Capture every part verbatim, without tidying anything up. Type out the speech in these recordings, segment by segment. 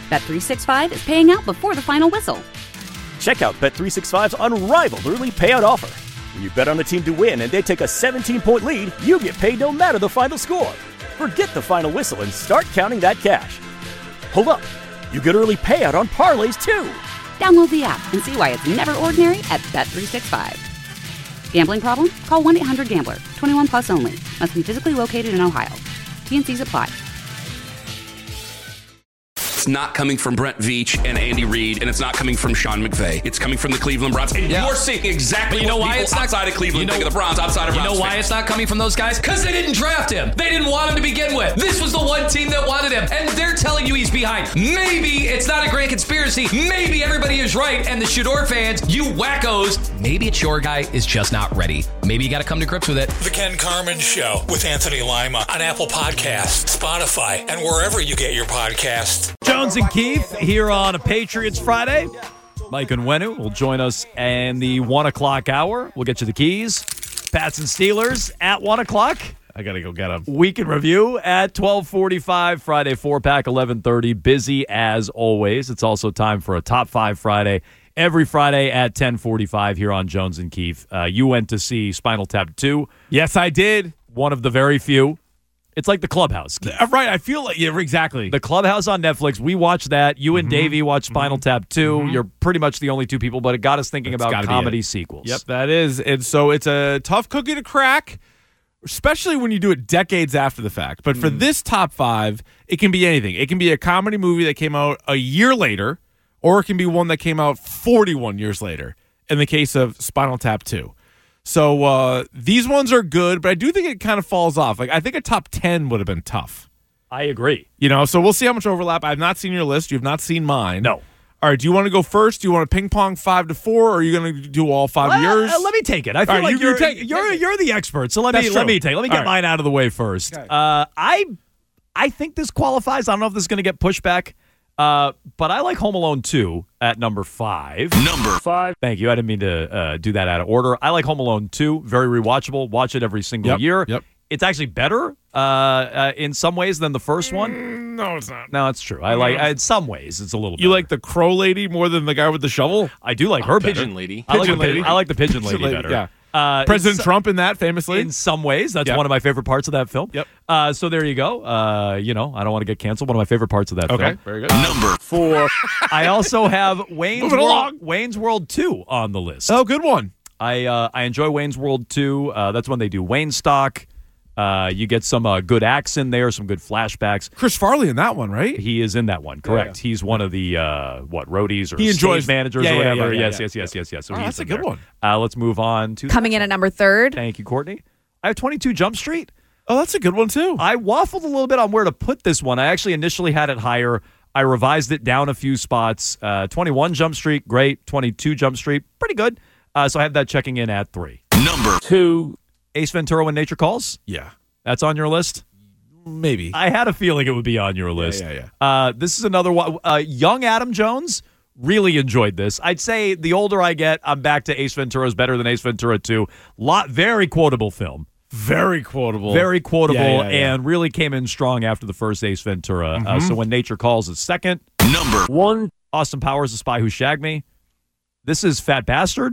Bet three sixty-five is paying out before the final whistle. Check out Bet three sixty-five's unrivaled early payout offer. When you bet on a team to win and they take a seventeen-point lead, you get paid no matter the final score. Forget the final whistle and start counting that cash. Hold up. You get early payout on parlays, too. Download the app and see why it's never ordinary at Bet three sixty-five. Gambling problem? Call one eight hundred gambler. twenty-one plus only. Must be physically located in Ohio. T and Cs apply. It's not coming from Brent Veach and Andy Reid, and it's not coming from Sean McVay. It's coming from the Cleveland Browns. And yeah. you're seeing exactly you know what why it's outside not, of Cleveland you know, think of the Browns, outside of You Browns know why fans. it's not coming from those guys? Because they didn't draft him. They didn't want him to begin with. This was the one team that wanted him, and they're telling you he's behind. Maybe it's not a grand conspiracy. Maybe everybody is right, and the Shador fans, you wackos, maybe it's your guy is just not ready. Maybe you got to come to grips with it. The Ken Carman Show with Anthony Lima on Apple Podcasts, Spotify, and wherever you get your podcasts. Jones and Keith here on a Patriots Friday. Mike and Wenu will join us in the one o'clock hour. We'll get you the keys. Pats and Steelers at one o'clock. I got to go get them. Week in review at twelve forty-five. Friday four-pack, eleven thirty. Busy as always. It's also time for a Top five Friday. Every Friday at ten forty-five here on Jones and Keith. Uh, you went to see Spinal Tap two. Yes, I did. One of the very few. It's like The Clubhouse. Uh, right, I feel like, yeah, exactly. The Clubhouse on Netflix. We watched that. You and mm-hmm. Davey watched Spinal mm-hmm. Tap two. Mm-hmm. You're pretty much the only two people, but it got us thinking That's about comedy sequels. Yep, that is. And so it's a tough cookie to crack, especially when you do it decades after the fact. But for mm. this top five, it can be anything. It can be a comedy movie that came out a year later, or it can be one that came out forty-one years later, in the case of Spinal Tap two. So uh, these ones are good, but I do think it kind of falls off. Like I think a top ten would have been tough. I agree. You know, so we'll see how much overlap. I've not seen your list. You've not seen mine. No. All right, do you want to go first? Do you want to ping pong five to four, or are you going to do all five well, of yours? Uh, let me take it. I feel right, like you, you're, you take, you're, take you're the expert, so let That's me true. let me take. Let me get all mine right. out of the way first. Okay. Uh, I I think this qualifies. I don't know if this is going to get pushback. Uh, but I like Home Alone two at number five. Number five. Thank you. I didn't mean to uh, do that out of order. I like Home Alone two. Very rewatchable. Watch it every single yep, year. Yep. It's actually better uh, uh, in some ways than the first one. Mm, no, it's not. No, it's true. I like in some ways it's a little. You better. like the crow lady more than the guy with the shovel? I do like her oh, better. Pigeon lady. I like pigeon the, lady. I like the pigeon lady, lady better. Yeah. Uh, President so, Trump in that, famously. In some ways, that's yep. one of my favorite parts of that film. Yep. Uh, so there you go. Uh, you know, I don't want to get canceled. One of my favorite parts of that okay. film. Very good. Number four. I also have Wayne's Moving World, along. Wayne's World two on the list. Oh, good one. I uh, I enjoy Wayne's World two. Uh, that's when they do Wayne Stock. Uh, you get some uh, good acts in there, some good flashbacks. Chris Farley in that one, right? He is in that one, correct? Yeah, yeah. He's one of the uh, what roadies or he enjoys, stage managers yeah, or whatever. Yeah, yeah, yes, yeah, yes, yes, yeah. yes, yes. So oh, he's that's a in good there. one. Uh, let's move on to coming in at number third. Thank you, Courtney. I have twenty-two Jump Street. Oh, that's a good one too. I waffled a little bit on where to put this one. I actually initially had it higher. I revised it down a few spots. Uh, twenty-one Jump Street, great. twenty-two Jump Street, pretty good. Uh, so I have that checking in at three. Number two. Ace Ventura: When Nature Calls. Yeah. That's on your list? Maybe. I had a feeling it would be on your list. Yeah, yeah, yeah. Uh, this is another one. Uh, young Adam Jones really enjoyed this. I'd say the older I get, I'm back to Ace Ventura is better than Ace Ventura two. Lot, very quotable film. Very quotable. Very quotable yeah, yeah, yeah. and really came in strong after the first Ace Ventura. Mm-hmm. Uh, so When Nature Calls is second. Number one. Austin Powers, The Spy Who Shagged Me. This is Fat Bastard.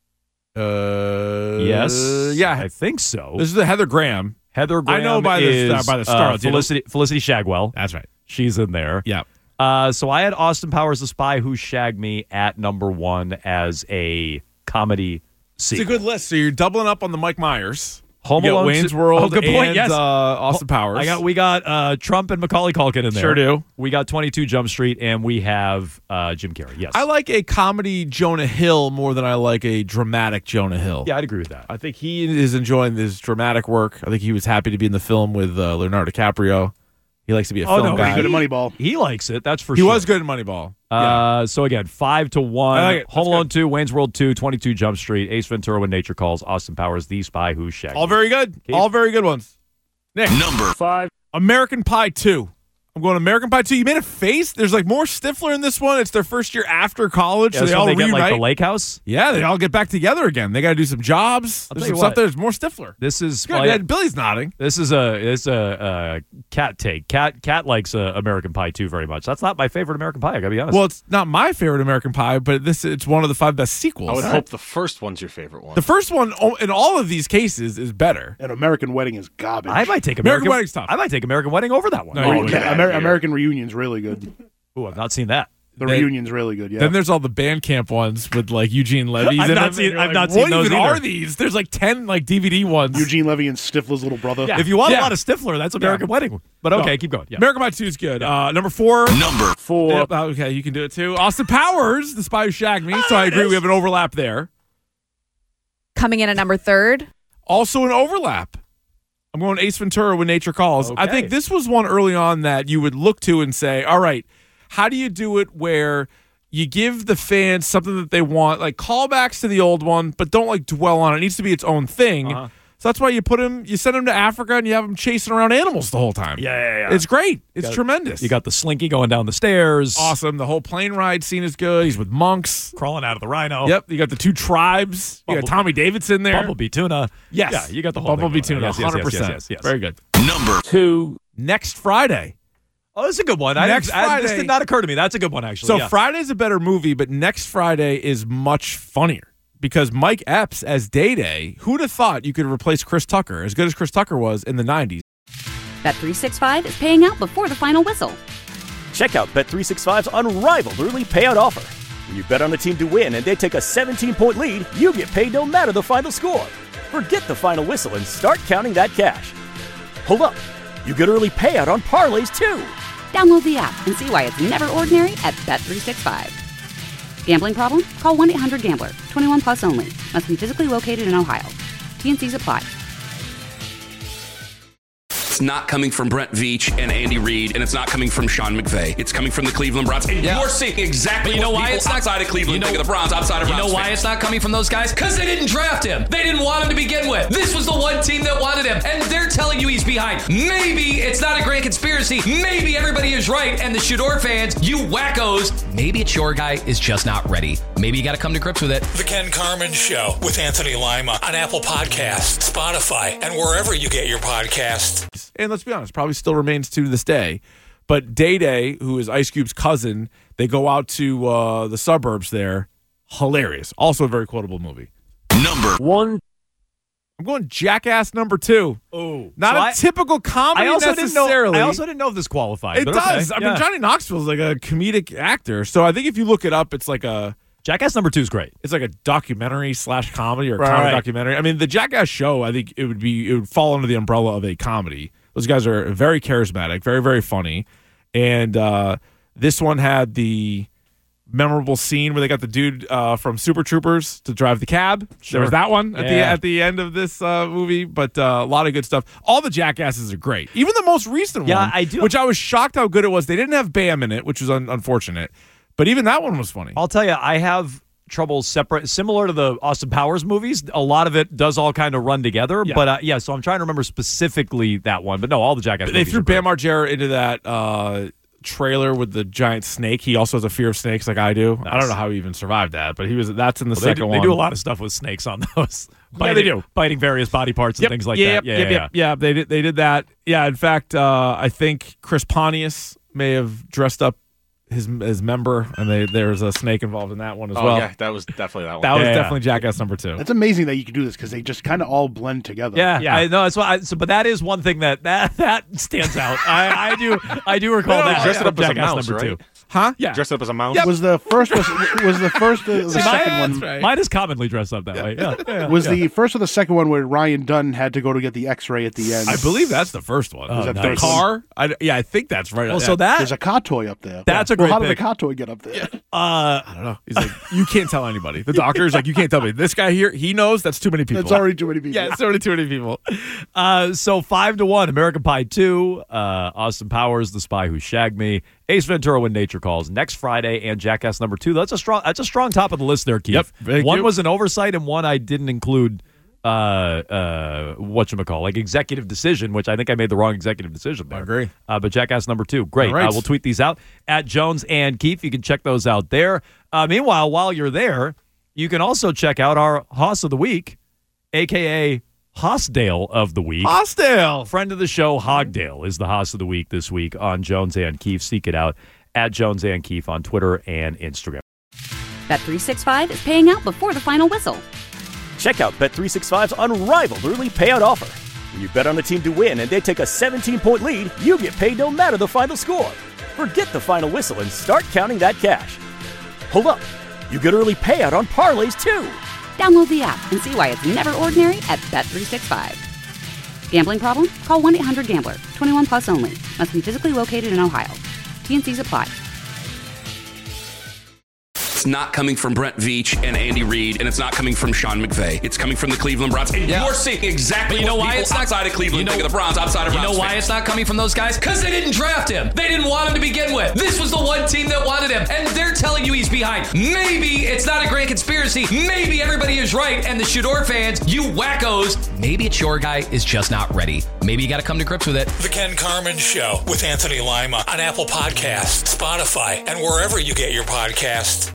Uh, yes. Yeah. I think so. This is the Heather Graham. Heather Graham I know by the, is, uh, by the star. uh, Felicity, Felicity Shagwell. That's right. She's in there. Yeah. Uh, so I had Austin Powers, The Spy Who Shagged Me at number one as a comedy sequel. It's a good list. So you're doubling up on the Mike Myers. Home you got Alone. Wayne's two, World. Oh, good point. And, yes. Uh, Austin Powers. I got. We got uh, Trump and Macaulay Culkin in there. Sure do. We got twenty-two Jump Street, and we have uh, Jim Carrey. Yes. I like a comedy Jonah Hill more than I like a dramatic Jonah Hill. Yeah, I'd agree with that. I think he is enjoying this dramatic work. I think he was happy to be in the film with uh, Leonardo DiCaprio. He likes to be a oh, film no, guy. He, good at Moneyball. He likes it. That's for he sure. He was good at Moneyball. Uh, yeah. So again, five to one. Like Home Alone good. two, Wayne's World two, twenty-two Jump Street, Ace Ventura: When Nature Calls, Austin Powers, The Spy Who Shagged Me. All very good. Keith? All very good ones. Nick. Number five. American Pie two. I'm going American Pie two. You made a face. There's like more Stifler in this one. It's their first year after college, Yeah, so they so all they reunite. get like the lake house. Yeah, they all get back together again. They got to do some jobs. I'll There's tell some you stuff what. there. There's more Stifler. This is Good. well, Yeah, Billy's nodding. This is a this is a uh, cat take. Cat cat likes uh, American Pie two very much. That's not my favorite American Pie. I gotta be honest. Well, it's not my favorite American Pie, but this it's one of the five best sequels. I would hope the first one's your favorite one. The first one, oh, in all of these cases, is better. An American Wedding is garbage. I might take American American, Wedding's tough. I might take American Wedding over that one. No, Oh, you Amer- get Amer- American Reunion's really good. Ooh, I've not seen that. The Then- Reunion's really good, yeah. Then there's all the Bandcamp ones with like Eugene Levy's. I've in not them, seen- and you're I've like, not seen what those even either. are these? There's like ten like D V D ones. Eugene Levy and Stifler's little brother. Yeah. If you want Yeah. a lot of Stifler, that's American Wedding. But okay, No. keep going. Yeah. American Pie two is good. Uh, number four. Number Four. Yep, uh, okay, you can do it too. Austin Powers, The Spy Who Shagged Me. So I agree, we have an overlap there. Coming in at number third. Also an overlap. I'm going Ace Ventura When Nature Calls. I Okay. think this was one early on that you would look to and say, all right, how do you do it where you give the fans something that they want, like callbacks to the old one, but don't like dwell on it. It needs to be its own thing. Uh-huh. So that's why you put him, you send him to Africa and you have him chasing around animals the whole time. Yeah, yeah, yeah. It's great. It's Got- tremendous. You got the slinky going down the stairs. awesome. The whole plane ride scene is good. He's with monks. Crawling out of the rhino. Yep. You got the two tribes. You got Bumble- Tommy Davidson there. Bumblebee tuna. Yes. Yeah, you got the whole Bumblebee thing going tuna. on. Yes, yes, one hundred yes, percent. yes, yes, yes. Very good. number Two. Next Friday. Oh, that's a good one. I Next didn't- I- this Friday- did not occur to me. That's a good one, actually. So yeah. Friday's a better movie, but next Friday is much funnier because Mike Epps as Day Day. Who'd have thought you could replace Chris Tucker, as good as Chris Tucker was in the nineties? Bet three sixty-five is paying out before the final whistle. Check out Bet three sixty-five's unrivaled early payout offer. When you bet on a team to win and they take a seventeen-point lead, you get paid no matter the final score. Forget the final whistle and start counting that cash. Hold up. You get early payout on parlays too. Download the app and see why it's never ordinary at Bet three sixty-five. Gambling problem? Call one eight hundred gambler. twenty-one plus only. Must be physically located in Ohio. T N Cs apply. It's not coming from Brent Veach and Andy Reid, and it's not coming from Sean McVay. It's coming from the Cleveland Browns. And Yeah. you're seeing exactly But you know what why people it's not outside of Cleveland you know, think of the Browns, outside of You Browns know why fans. it's not coming from those guys? Because they didn't draft him. They didn't want him to begin with. This was the one team that wanted him, and they're telling you he's behind. Maybe it's not a grand conspiracy. Maybe everybody is right, and the Shador fans, you wackos, maybe it's your guy is just not ready. Maybe you got to come to grips with it. The Ken Carmen Show with Anthony Lima on Apple Podcasts, Spotify, and wherever you get your podcasts. And let's be honest, probably still remains to this day. But Day Day, who is Ice Cube's cousin, they go out to uh, the suburbs there. Hilarious. Also a very quotable movie. Number One. I'm going Jackass number two. Oh, Not so a I- typical comedy I also didn't know. necessarily. I also didn't know if this qualified. It but does. okay. I mean, Yeah. Johnny Knoxville's like a comedic actor. So I think if you look it up, it's like a Jackass number two is great. it's like a documentary slash comedy or Right, comedy right. documentary. I mean, the Jackass show, I think it would be it would fall under the umbrella of a comedy. Those guys are very charismatic, very very funny, and uh, this one had the memorable scene where they got the dude uh, from Super Troopers to drive the cab. There was that one at the Yeah. at the end of this uh, movie, but uh, a lot of good stuff. All the Jackasses are great, even the most recent Yeah, one, I do- which I was shocked how good it was. They didn't have Bam in it, which was un- unfortunate, but even that one was funny. I'll tell you, I have trouble separate, similar to the Austin Powers movies. A lot of it does all kind of run together, Yeah. but uh, yeah. So I'm trying to remember specifically that one, but no, all the Jackass. They movies threw are great. Bam Margera into that uh, trailer with the giant snake. He also has a fear of snakes, like I do. I Nice. don't know how he even survived that, but he was. That's in the Well, they, second do, one. they do a lot of stuff with snakes on those. Yeah, they do. biting various body parts and Yep, things like yep, that. Yeah, yep, yeah, yep, yeah. They did. They did that. Yeah. In fact, uh, I think Chris Pontius may have dressed up his his member, and they there's a snake involved in that one as Oh, well. yeah, that was definitely that one. That was Yeah, yeah. definitely Jackass number two. That's amazing that you can do this because they just kind of all blend together. Yeah, Yeah. I know. That's why. I, so, but that is one thing that that that stands out. I, I do. I do recall No, that. dressed it up as a Jackass mouse, number right? two. Huh? Yeah. Dressed up as a mouse. Was the first was, was the first uh, the See, second mine, one right. mine is commonly dressed up that way. Yeah, yeah, was yeah. the first or the second one where Ryan Dunn had to go to get the X-ray at the end. I believe that's the first one. Oh, Is that nice. the car? I, yeah, I think that's right. Well, Yeah. so that There's a car toy up there. That's a well, great how did pick. the car toy get up there? uh, I don't know. He's like, you can't tell anybody. The doctor's like, you can't tell me. This guy here, he knows that's too many people. That's already too many people. Yeah, it's already too many people. Uh, so five to one, American Pie two, uh, Austin Powers, The Spy Who Shagged Me, Ace Ventura: When Nature Calls next Friday, and Jackass number two. That's a strong. That's a strong top of the list there, Keith. Yep, thank one you. was an oversight, and one I didn't include uh, uh, whatchamacall, like executive decision, which I think I made the wrong executive decision there. I agree. Uh, but Jackass number two, great. All right. Uh, we'll tweet these out at Jones and Keefe. You can check those out there. Uh, meanwhile, while you're there, you can also check out our Hoss of the Week, a k a. Hossdale of the Week. Hossdale. Friend of the show, Hogdale, is the Hoss of the Week this week on Jones and Keefe. Seek it out at Jones and Keefe on Twitter and Instagram. Bet three sixty-five is paying out before the final whistle. Check out Bet three sixty-five's unrivaled early payout offer. When you bet on a team to win and they take a seventeen-point lead, you get paid no matter the final score. Forget the final whistle and start counting that cash. Hold up. You get early payout on parlays, too. Download the app and see why it's never ordinary at Bet three sixty-five. Gambling problem? Call one eight hundred gambler. twenty-one plus only. Must be physically located in Ohio. T N Cs apply. It's not coming from Brent Veach and Andy Reid, and it's not coming from Sean McVay. It's coming from the Cleveland Browns. And yeah. you're seeing exactly but you know what why people it's not, outside of Cleveland you know, think of the Browns outside of You Browns know why fans. it's not coming from those guys? Because they didn't draft him. They didn't want him to begin with. This was the one team that wanted him, and they're telling you he's behind. Maybe it's not a grand conspiracy. Maybe everybody is right, and the Shador fans, you wackos, maybe it's your guy is just not ready. Maybe you got to come to grips with it. The Ken Carman Show with Anthony Lima on Apple Podcasts, Spotify, and wherever you get your podcasts.